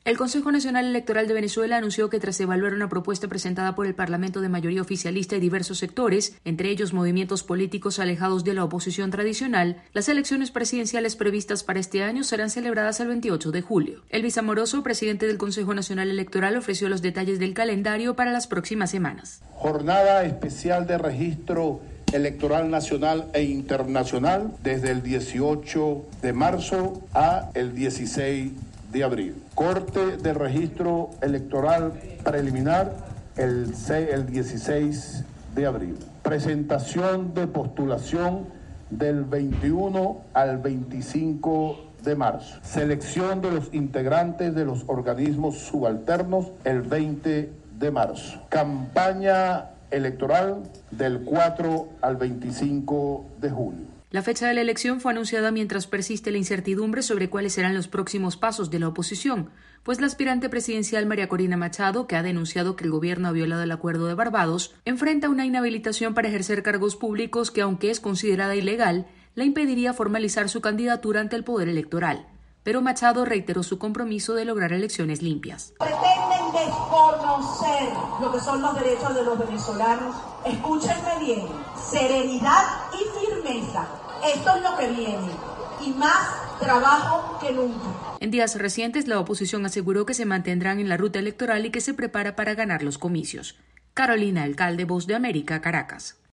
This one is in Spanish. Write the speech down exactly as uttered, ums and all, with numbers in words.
El Consejo Nacional Electoral de Venezuela anunció que tras evaluar una propuesta presentada por el Parlamento de mayoría oficialista y diversos sectores, entre ellos movimientos políticos alejados de la oposición tradicional, las elecciones presidenciales previstas para este año serán celebradas el veintiocho de julio. Elvis Amoroso, presidente del Consejo Nacional Electoral, ofreció los detalles del calendario para las próximas semanas. Jornada especial de registro electoral nacional e internacional desde el dieciocho de marzo a el dieciséis de abril. Corte del registro electoral preliminar el, el dieciséis de abril. Presentación de postulación del veintiuno al veinticinco de marzo. Selección de los integrantes de los organismos subalternos el veinte de marzo. Campaña electoral del cuatro al veinticinco de julio. La fecha de la elección fue anunciada mientras persiste la incertidumbre sobre cuáles serán los próximos pasos de la oposición, pues la aspirante presidencial María Corina Machado, que ha denunciado que el gobierno ha violado el Acuerdo de Barbados, enfrenta una inhabilitación para ejercer cargos públicos que, aunque es considerada ilegal, la impediría formalizar su candidatura ante el poder electoral. Pero Machado reiteró su compromiso de lograr elecciones limpias. Pretenden desconocer lo que son los derechos de los venezolanos. Escúchenme bien, serenidad y firmeza. Esto es lo que viene, y más trabajo que nunca. En días recientes, la oposición aseguró que se mantendrán en la ruta electoral y que se prepara para ganar los comicios. Carolina Alcalde, Voz de América, Caracas.